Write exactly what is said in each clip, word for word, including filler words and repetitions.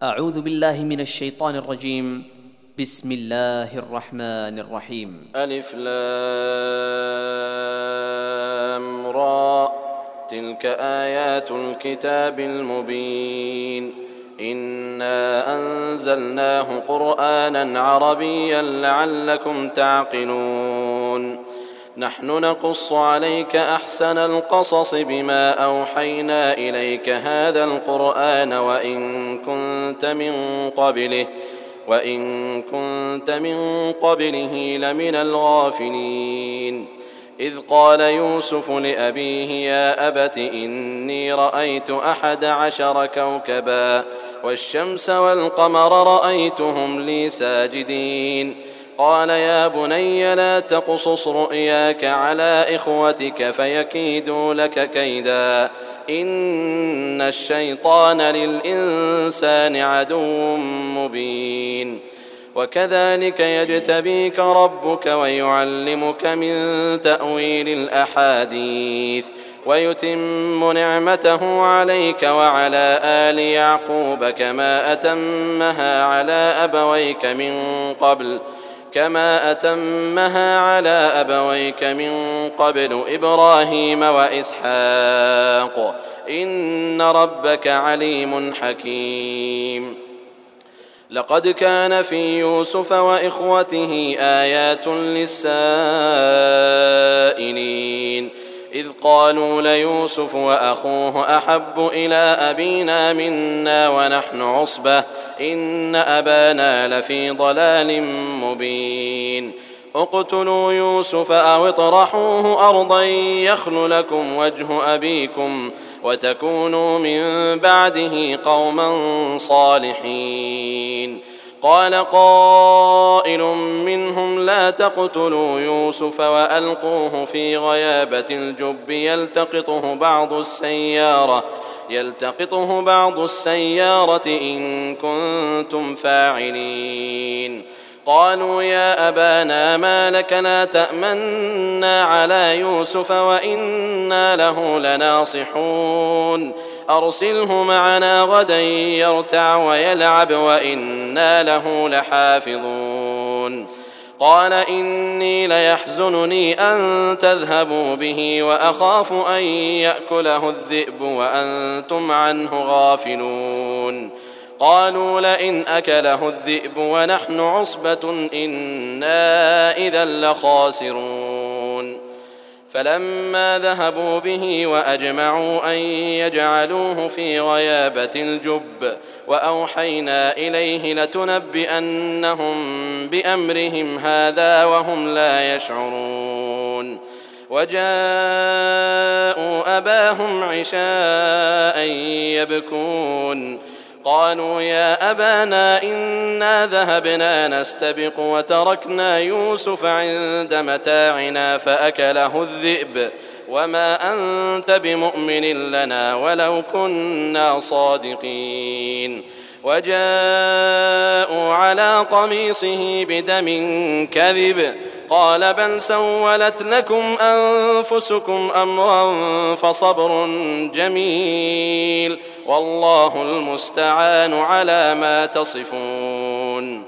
أعوذ بالله من الشيطان الرجيم. بسم الله الرحمن الرحيم. ألف لام را، تلك آيات الكتاب المبين. إنا أنزلناه قرآنا عربيا لعلكم تعقلون. نحن نقص عليك أحسن القصص بما أوحينا إليك هذا القرآن وإن كنت من قبله وإن كنت من قبله لمن الغافلين. إذ قال يوسف لأبيه يا أبت إني رأيت أحد عشر كوكبا والشمس والقمر رأيتهم لي ساجدين. قال يا بني لا تقصص رؤياك على إخوتك فيكيدوا لك كيدا إن الشيطان للإنسان عدو مبين. وكذلك يجتبيك ربك ويعلمك من تأويل الأحاديث ويتم نعمته عليك وعلى آل يعقوب كما أتمها على أبويك من قبل كما أتمها على أبويك من قبل إبراهيم وإسحاق إن ربك عليم حكيم. لقد كان في يوسف وإخوته آيات للسائلين إذ قالوا ليوسف وأخوه أحب إلى أبينا منا ونحن عصبة إن أبانا لفي ضلال مبين. اقتلوا يوسف أو اطرحوه أرضا يخل لكم وجه أبيكم وتكونوا من بعده قوما صالحين. قال قائل منهم لا تقتلوا يوسف وألقوه في غيابة الجب يلتقطه بعض السيارة يلتقطه بعض السيارة إن كنتم فاعلين. قالوا يا أبانا ما لك لا تأمنا على يوسف وإنا له لناصحون أرسله معنا غدا يرتع ويلعب وإنا له لحافظون. قال إني ليحزنني أن تذهبوا به وأخاف أن يأكله الذئب وأنتم عنه غافلون. قالوا لئن أكله الذئب ونحن عصبة إنا إذا لخاسرون. فلما ذهبوا به وأجمعوا أن يجعلوه في غيابة الجب وأوحينا إليه لتنبئنهم بأمرهم هذا وهم لا يشعرون. وجاءوا أباهم عشاء يبكون قالوا يا أبانا إنا ذهبنا نستبق وتركنا يوسف عند متاعنا فأكله الذئب وما أنت بمؤمن لنا ولو كنا صادقين. وجاءوا على قميصه بدم كذب قال بل سولت لكم أنفسكم أمرا فصبر جميل والله المستعان على ما تصفون.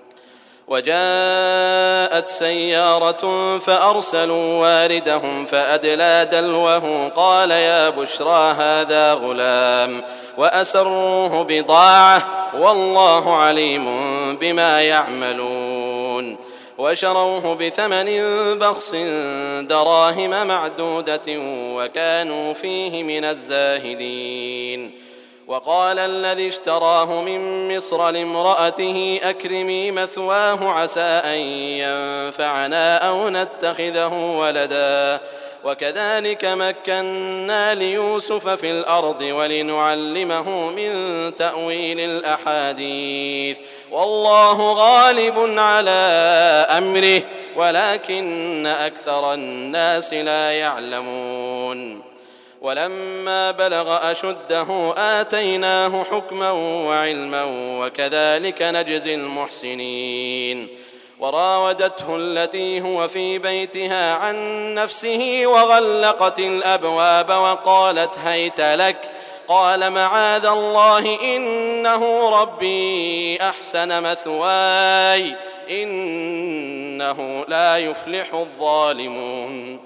وجاءت سيارة فأرسلوا واردهم فأدلى دلوه قال يا بشرى هذا غلام وأسروه بضاعة والله عليم بما يعملون. وشروه بثمن بخس دراهم معدودة وكانوا فيه من الزاهدين. وقال الذي اشتراه من مصر لامرأته أكرمي مثواه عسى أن ينفعنا أو نتخذه ولدا وكذلك مكنا ليوسف في الأرض ولنعلمه من تأويل الأحاديث والله غالب على أمره ولكن أكثر الناس لا يعلمون. ولما بلغ أشده آتيناه حكما وعلما وكذلك نجزي المحسنين. وراودته التي هو في بيتها عن نفسه وغلقت الأبواب وقالت هيت لك قال معاذ الله إنه ربي أحسن مثواي إنه لا يفلح الظالمون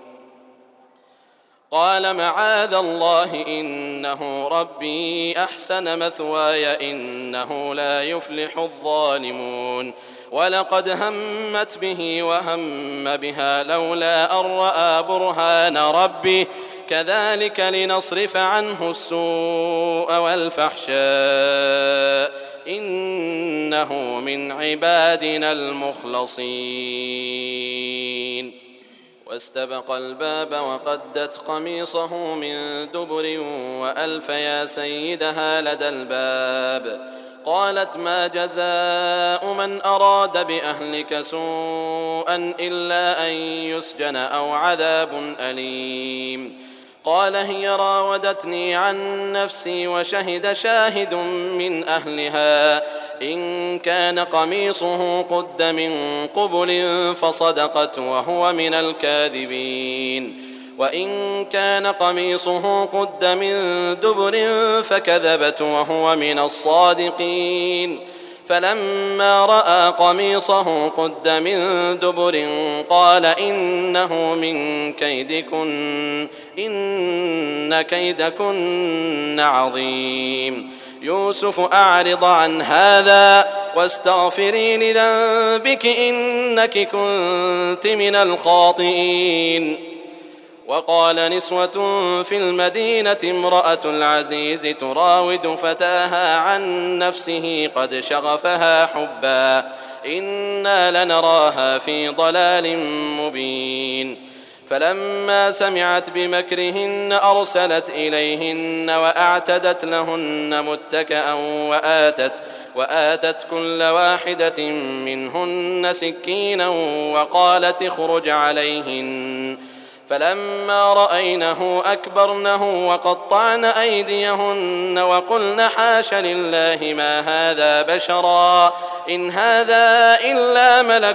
قال معاذ الله إنه ربي أحسن مثواي إنه لا يفلح الظالمون ولقد همت به وهم بها لولا أن رأى برهان ربه كذلك لنصرف عنه السوء والفحشاء إنه من عبادنا المخلصين واستبق الباب وقدت قميصه من دبر وألف يا سيدها لدى الباب قالت ما جزاء من أراد بأهلك سوءا إلا أن يسجن أو عذاب أليم قال هي راودتني عن نفسي وشهد شاهد من أهلها إن كان قميصه قد من قبل فصدقت وهو من الكاذبين وإن كان قميصه قد من دبر فكذبت وهو من الصادقين فلما رأى قميصه قد من دبر قال إنه من كيدكن إن كيدكن عظيم يوسف أعرض عن هذا واستغفري لذنبك إنك كنت من الخاطئين وقال نسوة في المدينة امرأة العزيز تراود فتاها عن نفسه قد شغفها حبا إنا لنراها في ضلال مبين فلما سمعت بمكرهن أرسلت إليهن وأعتدت لهن متكئا وآتت وآتت كل واحدة منهن سكينا وقالت اخرج عليهن فلما رأينه أكبرنه وقطعن أيديهن وقلن حاش لله ما هذا بشرا إن هذا إلا ملك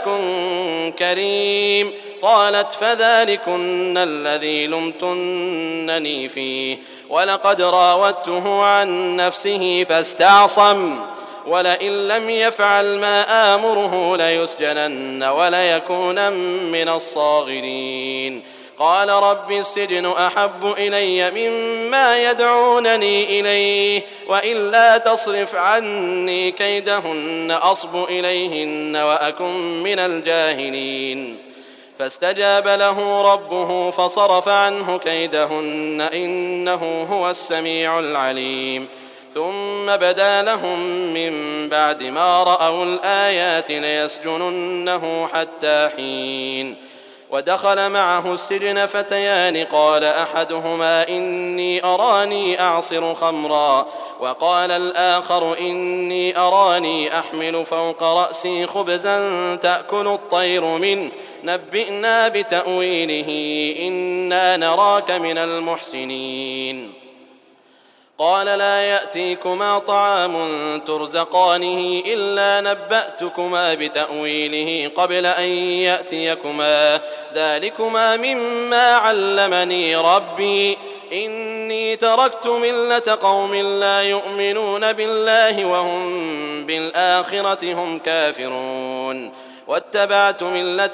كريم قالت فذلكن الذي لمتنني فيه ولقد راودته عن نفسه فاستعصم ولئن لم يفعل ما آمره ليسجنن وليكونن من الصاغرين قال رب السجن أحب إلي مما يدعونني إليه وإلا تصرف عني كيدهن أصب إليهن وأكن من الجاهلين فاستجاب له ربه فصرف عنه كيدهن إنه هو السميع العليم ثم بدا لهم من بعد ما رأوا الآيات ليسجننه حتى حين ودخل معه السجن فتيان قال أحدهما إني أراني أعصر خمرا وقال الآخر إني أراني أحمل فوق رأسي خبزا تأكل الطير منه نبئنا بتأويله إنا نراك من المحسنين قال لا يأتيكما طعام ترزقانه إلا نبأتكما بتأويله قبل أن يأتيكما ذلكما مما علمني ربي إني تركت ملة قوم لا يؤمنون بالله وهم بالآخرة هم كافرون واتبعت ملة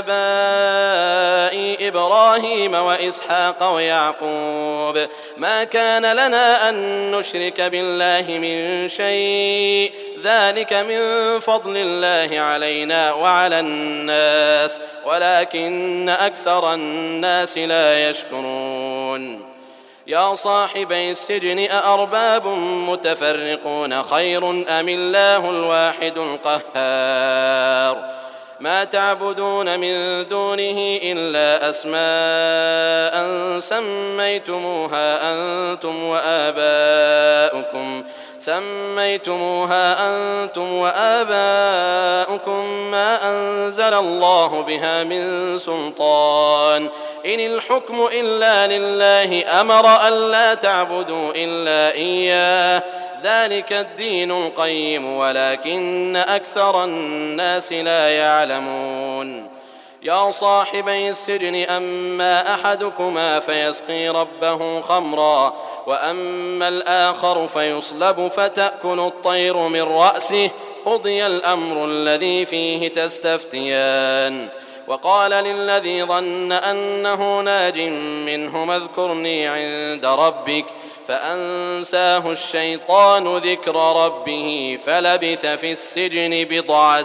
آبائي إبراهيم وإسحاق ويعقوب ما كان لنا أن نشرك بالله من شيء ذلك من فضل الله علينا وعلى الناس ولكن أكثر الناس لا يشكرون يا صاحبي السجن أأرباب متفرقون خير أم الله الواحد القهار ما تعبدون من دونه إلا أسماء سميتموها أنتم وآباؤكم سميتموها أنتم وآباؤكم ما أنزل الله بها من سلطان إن الحكم إلا لله أمر ألا تعبدوا إلا إياه ذلك الدين القيم ولكن أكثر الناس لا يعلمون يا صاحبي السجن أما أحدكما فيسقي ربه خمرا وأما الآخر فيصلب فتأكل الطير من رأسه قضي الأمر الذي فيه تستفتيان. وقال للذي ظن أنه ناج منهما اذكرني عند ربك فأنساه الشيطان ذكر ربه فلبث في السجن بضع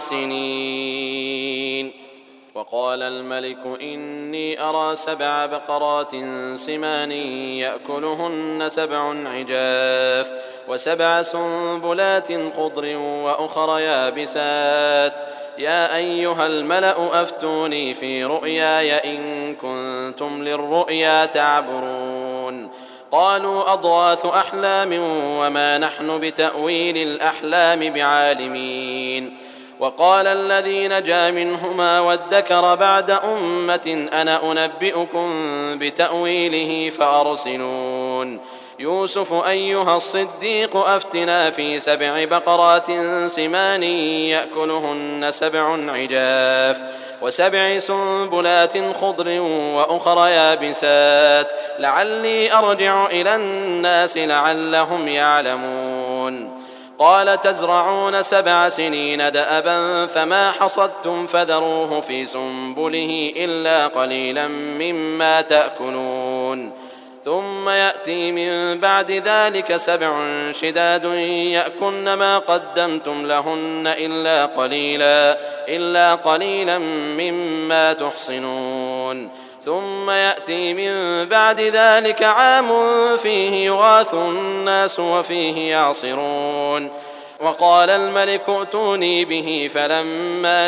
سنين. وقال الملك إني أرى سبع بقرات سمان يأكلهن سبع عجاف وسبع سنبلات خضر وأخر يابسات يا أيها الملأ أفتوني في رؤياي إن كنتم للرؤيا تعبرون. قالوا أضغاث أحلام وما نحن بتأويل الأحلام بعالمين. وقال الذي نجا منهما وادكر بعد أمة أنا أنبئكم بتأويله فأرسلون. يوسف أيها الصديق أفتنا في سبع بقرات سمان يأكلهن سبع عجاف وسبع سنبلات خضر وأخر يابسات لعلي أرجع إلى الناس لعلهم يعلمون. قال تزرعون سبع سنين دأبا فما حصدتم فذروه في سنبله إلا قليلا مما تأكلون. ثم يأتي من بعد ذلك سبع شداد يأكلن ما قدمتم لهن إلا قليلا إلا قليلا مما تحصنون. ثم يأتي من بعد ذلك عام فيه يغاث الناس وفيه يعصرون. وقال الملك ائتوني به فلما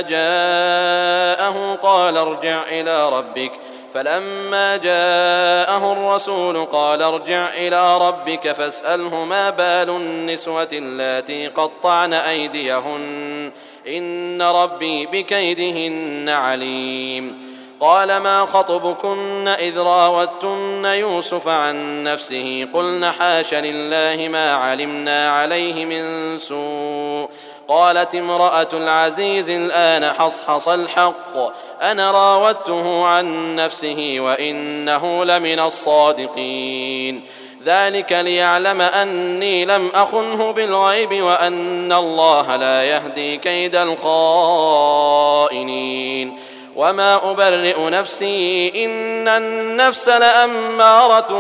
جاءه قال ارجع إلى ربك فلما جاءه الرسول قال ارجع إلى ربك فاسأله ما بال النسوة اللاتي قطعن أيديهن إن ربي بكيدهن عليم. قال ما خطبكن إذ راوتن يوسف عن نفسه قلن حاش لله ما علمنا عليه من سوء. قالت امرأة العزيز الآن حصحص الحق أنا راودته عن نفسه وإنه لمن الصادقين. ذلك ليعلم أني لم أخنه بالغيب وأن الله لا يهدي كيد الخائنين. وما أبرئ نفسي إن النفس لأمارة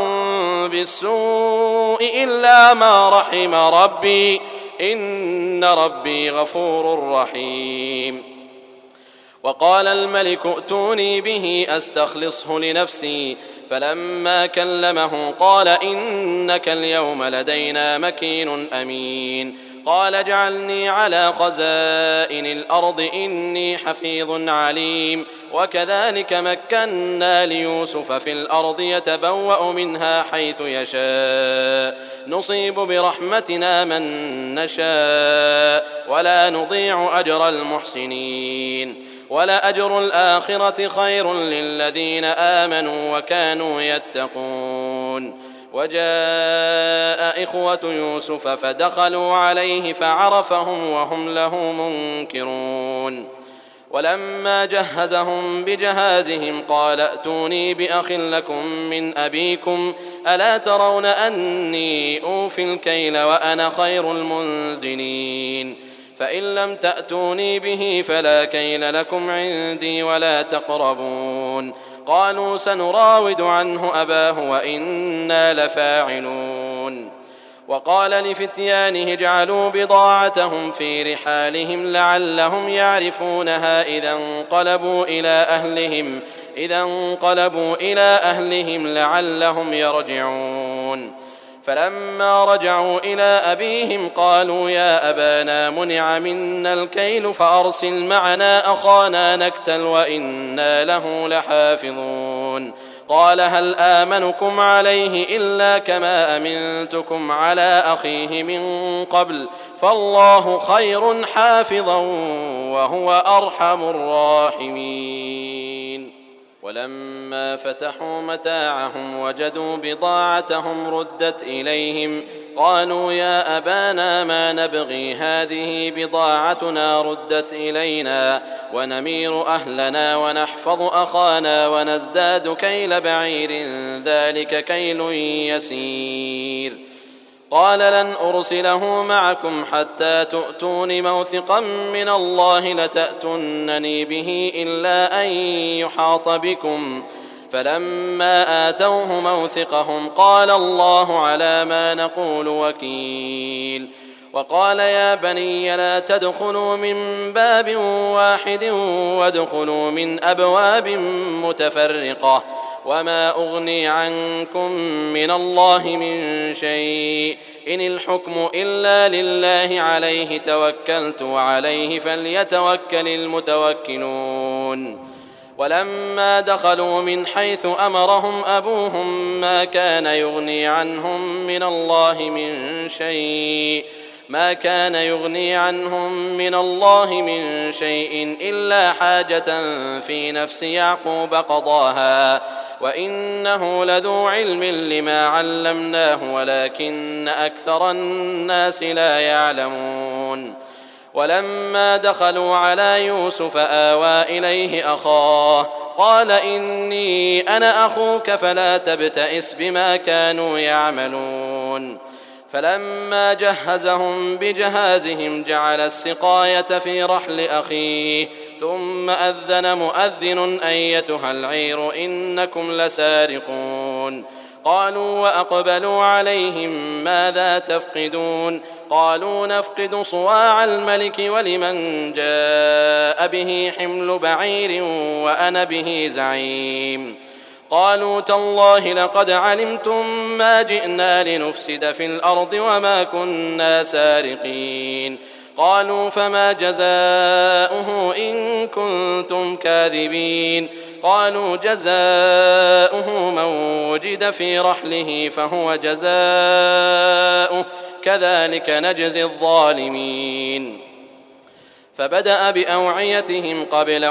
بالسوء إلا ما رحم ربي إن ربي غفور رحيم. وقال الملك ائتوني به أستخلصه لنفسي فلما كلمه قال إنك اليوم لدينا مكين أمين. قال اجعلني على خزائن الأرض إني حفيظ عليم. وكذلك مكنا ليوسف في الأرض يتبوأ منها حيث يشاء نصيب برحمتنا من نشاء ولا نضيع أجر المحسنين. ولأجر الآخرة خير للذين آمنوا وكانوا يتقون. وجاء إخوة يوسف فدخلوا عليه فعرفهم وهم له منكرون. ولما جهزهم بجهازهم قال ائتوني بأخ لكم من أبيكم ألا ترون أني أوفي الكيل وأنا خير المنزلين. فإن لم تأتوني به فلا كيل لكم عندي ولا تقربون. قالوا سنراود عنه أباه وإنا لفاعلون. وقال لفتيانه اجعلوا بضاعتهم في رحالهم لعلهم يعرفونها إذا انقلبوا إلى أهلهم إذا انقلبوا إلى أهلهم لعلهم يرجعون. فلما رجعوا إلى أبيهم قالوا يا أبانا منع منا الكيل فأرسل معنا أخانا نكتل وإنا له لحافظون. قال هل آمنكم عليه إلا كما أمنتكم على أخيه من قبل فالله خير حافظا وهو أرحم الراحمين. ولما فتحوا متاعهم وجدوا بضاعتهم ردت إليهم قالوا يا أبانا ما نبغي هذه بضاعتنا ردت إلينا ونمير أهلنا ونحفظ أخانا ونزداد كيل بعير ذلك كيل يسير. قال لن أرسله معكم حتى تؤتون موثقا من الله لتأتونني به إلا أن يحاط بكم. فلما آتوه موثقهم قال الله على ما نقول وكيل. وقال يا بني لا تدخلوا من باب واحد وادخلوا من أبواب متفرقة وما أغني عنكم من الله من شيء إن الحكم إلا لله عليه توكلت وعليه فليتوكل المتوكلون. ولما دخلوا من حيث أمرهم أبوهم ما كان يغني عنهم من الله من شيء ما كان يغني عنهم من الله من شيء إلا حاجة في نفس يعقوب قضاها وإنه لذو علم لما علمناه ولكن أكثر الناس لا يعلمون. ولما دخلوا على يوسف آوى إليه أخاه قال إني أنا أخوك فلا تبتئس بما كانوا يعملون. فلما جهزهم بجهازهم جعل السقاية في رحل أخيه ثم أذن مؤذن أيتها العير إنكم لسارقون. قالوا وأقبلوا عليهم ماذا تفقدون قالوا نفقد صواع الملك ولمن جاء به حمل بعير وأنا به زعيم. قالوا تالله لقد علمتم ما جئنا لنفسد في الأرض وما كنا سارقين. قالوا فما جزاؤه إن كنتم كاذبين. قالوا جزاؤه من وجد في رحله فهو جزاؤه كذلك نجزي الظالمين. فبدأ بأوعيتهم قبل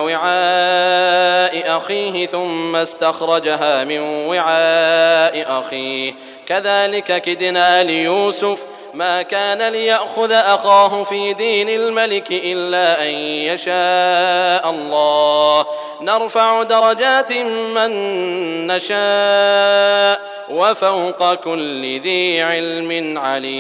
وعاء أخيه ثم استخرجها من وعاء أخيه كذلك كدنا ليوسف ما كان ليأخذ أخاه في دين الملك إلا أن يشاء الله نرفع درجات من نشاء وفوق كل ذي علم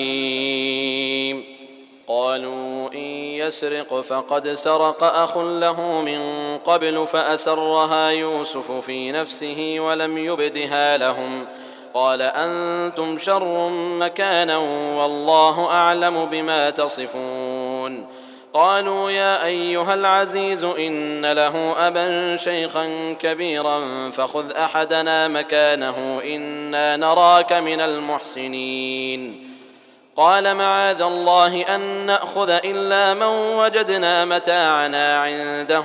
عليم. قالوا إن يسرق فقد سرق أخ له من قبل فأسرها يوسف في نفسه ولم يبدها لهم قال أنتم شر مكانا والله أعلم بما تصفون. قالوا يا أيها العزيز إن له أبا شيخا كبيرا فخذ أحدنا مكانه إنا نراك من المحسنين. قال معاذ الله أن نأخذ إلا من وجدنا متاعنا عنده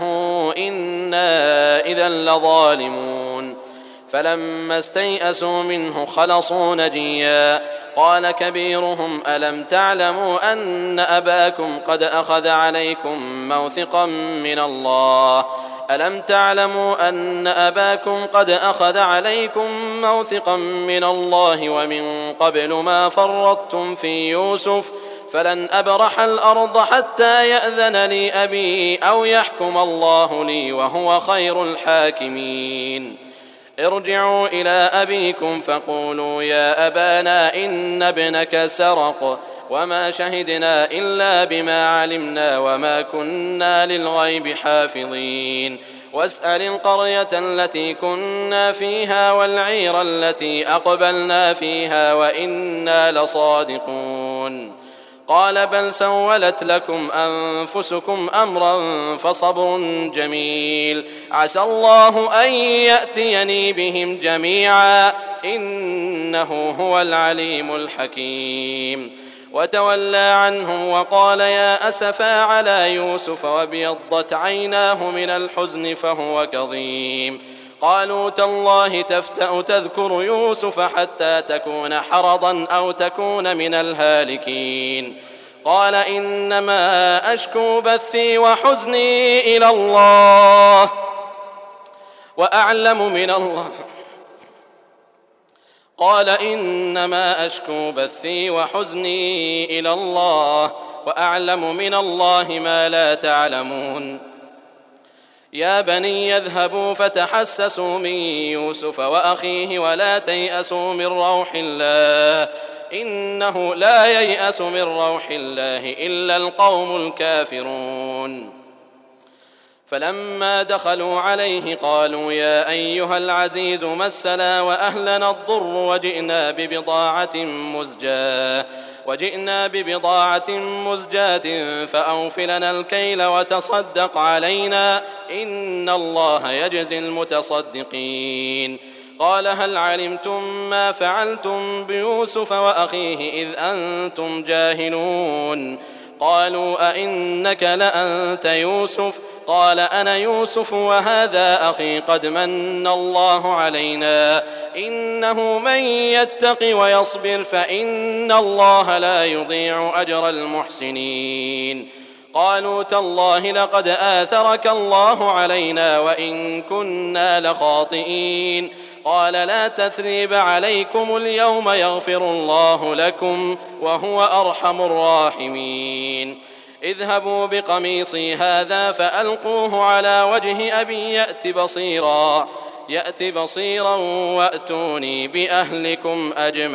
إنا إذا لظالمون. فلما استيئسوا منه خلصوا نجيا قال كبيرهم ألم تعلموا أن أباكم قد أخذ عليكم موثقا من الله ألم تعلموا أن أباكم قد أخذ عليكم موثقا من الله ومن قبل ما فرطتم في يوسف فلن أبرح الأرض حتى يأذن لي أبي أو يحكم الله لي وهو خير الحاكمين. ارجعوا إلى أبيكم فقولوا يا أبانا إن ابنك سرق وما شهدنا إلا بما علمنا وما كنا للغيب حافظين. واسأل القرية التي كنا فيها والعير التي أقبلنا فيها وإنا لصادقون. قال بل سولت لكم أنفسكم أمرا فصبر جميل عسى الله أن يأتيني بهم جميعا إنه هو العليم الحكيم. وتولى عنهم وقال يا أسفا على يوسف وابيضت عيناه من الحزن فهو كظيم. قالوا تالله تفتأ تذكر يوسف حتى تكون حرضا أو تكون من الهالكين. قال إنما أشكو بثي وحزني إلى الله وأعلم من الله قال إنما أشكو بثي وحزني إلى الله وأعلم من الله ما لا تعلمون يا بني يذهبوا فتحسسوا من يوسف وأخيه ولا تيأسوا من روح الله إنه لا ييأس من روح الله إلا القوم الكافرون فلما دخلوا عليه قالوا يا أيها العزيز مسنا وأهلنا الضر وجئنا ببضاعة مزجاة وجئنا ببضاعة مزجاة فأوف لنا الكيل وتصدق علينا إن الله يجزي المتصدقين قال هل علمتم ما فعلتم بيوسف وأخيه إذ أنتم جاهلون قالوا أئنك لأنت يوسف قال أنا يوسف وهذا أخي قد من الله علينا إنه من يتق ويصبر فإن الله لا يضيع أجر المحسنين قالوا تالله لقد آثرك الله علينا وإن كنا لخاطئين قال لا تثريب عليكم اليوم يغفر الله لكم وهو أرحم الراحمين اذهبوا بقميصي هذا فألقوه على وجه أبي يأت بصيرا يأت بصيرا وأتوني بأهلكم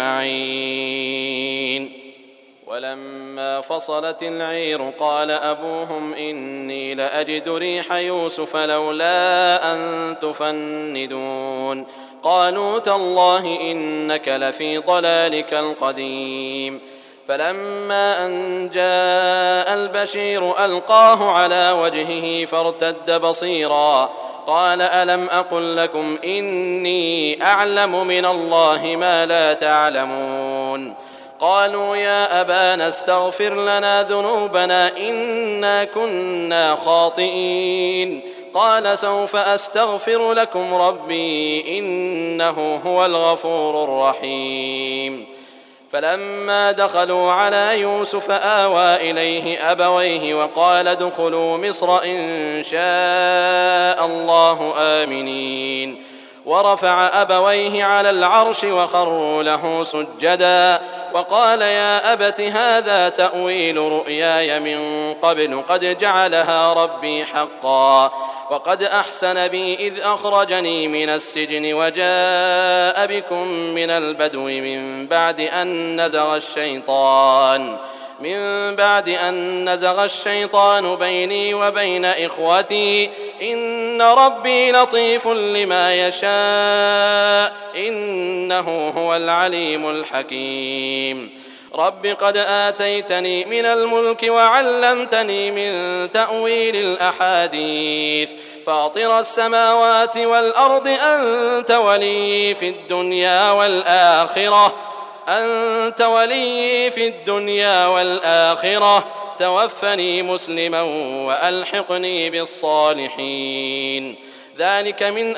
أجمعين ولما فصلت العير قال أبوهم إني لأجد ريح يوسف لولا أن تفندون قالوا تالله إنك لفي ضلالك القديم فلما أن جاء البشير ألقاه على وجهه فارتد بصيرا قال ألم أقل لكم إني أعلم من الله ما لا تعلمون قالوا يا أبانا استغفر لنا ذنوبنا إنا كنا خاطئين قال سوف أستغفر لكم ربي إنه هو الغفور الرحيم فلما دخلوا على يوسف آوى إليه أبويه وقال ادخلوا مصر إن شاء الله آمنين ورفع أبويه على العرش وخروا له سجدا وقال يا أبت هذا تأويل رؤياي من قبل قد جعلها ربي حقا وقد أحسن بي إذ أخرجني من السجن وجاء بكم من البدو من بعد أن نزغ الشيطان من بعد أن نزغ الشيطان بيني وبين إخوتي إن ربي لطيف لما يشاء إنه هو العليم الحكيم رب قد آتيتني من الملك وعلمتني من تأويل الأحاديث فاطر السماوات والأرض أنت ولي في الدنيا والآخرة أنت ولي في الدنيا والآخرة توفني مسلما وألحقني بالصالحين ذلك من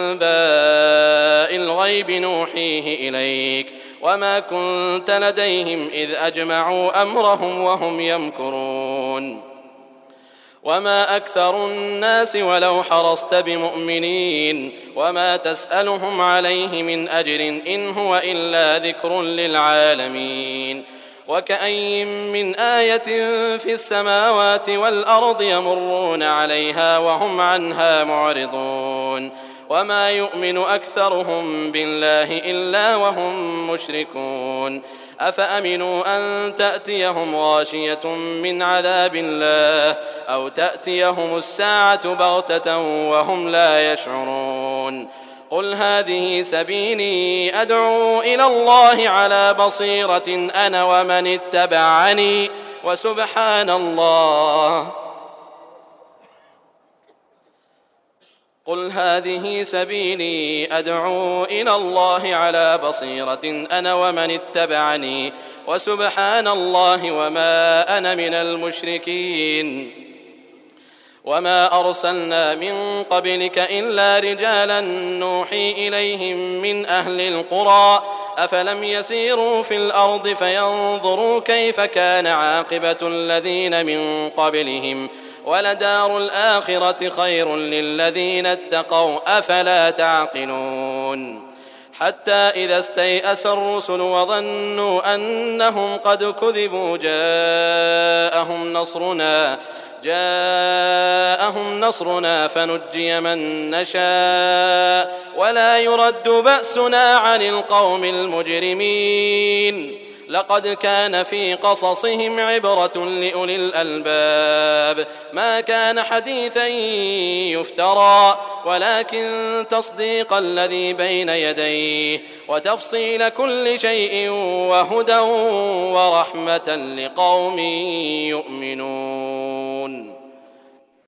أنباء الغيب نوحيه إليك وما كنت لديهم إذ أجمعوا أمرهم وهم يمكرون وما أكثر الناس ولو حرصت بمؤمنين وما تسألهم عليه من أجر إن هو إلا ذكر للعالمين وكأي من آية في السماوات والأرض يمرون عليها وهم عنها معرضون وما يؤمن أكثرهم بالله إلا وهم مشركون أفأمنوا أن تأتيهم غاشية من عذاب الله أو تأتيهم الساعة بغتة وهم لا يشعرون قل هذه سبيلي أدعو إلى الله على بصيرة أنا ومن اتبعني وسبحان الله قل هذه سبيلي أدعو إلى الله على بصيرة أنا ومن اتبعني وسبحان الله وما أنا من المشركين وما أرسلنا من قبلك إلا رجالا نوحي إليهم من أهل القرى أفلم يسيروا في الأرض فينظروا كيف كان عاقبة الذين من قبلهم ولدار الآخرة خير للذين اتقوا أفلا تعقلون حتى إذا استيأس الرسل وظنوا أنهم قد كذبوا جاءهم نصرنا جاءهم نصرنا فنجي من نشاء ولا يرد بأسنا عن القوم المجرمين لقد كان في قصصهم عبرة لأولي الألباب ما كان حديثا يفترى ولكن تصديق الذي بين يديه وتفصيل كل شيء وهدى ورحمة لقوم يؤمنون.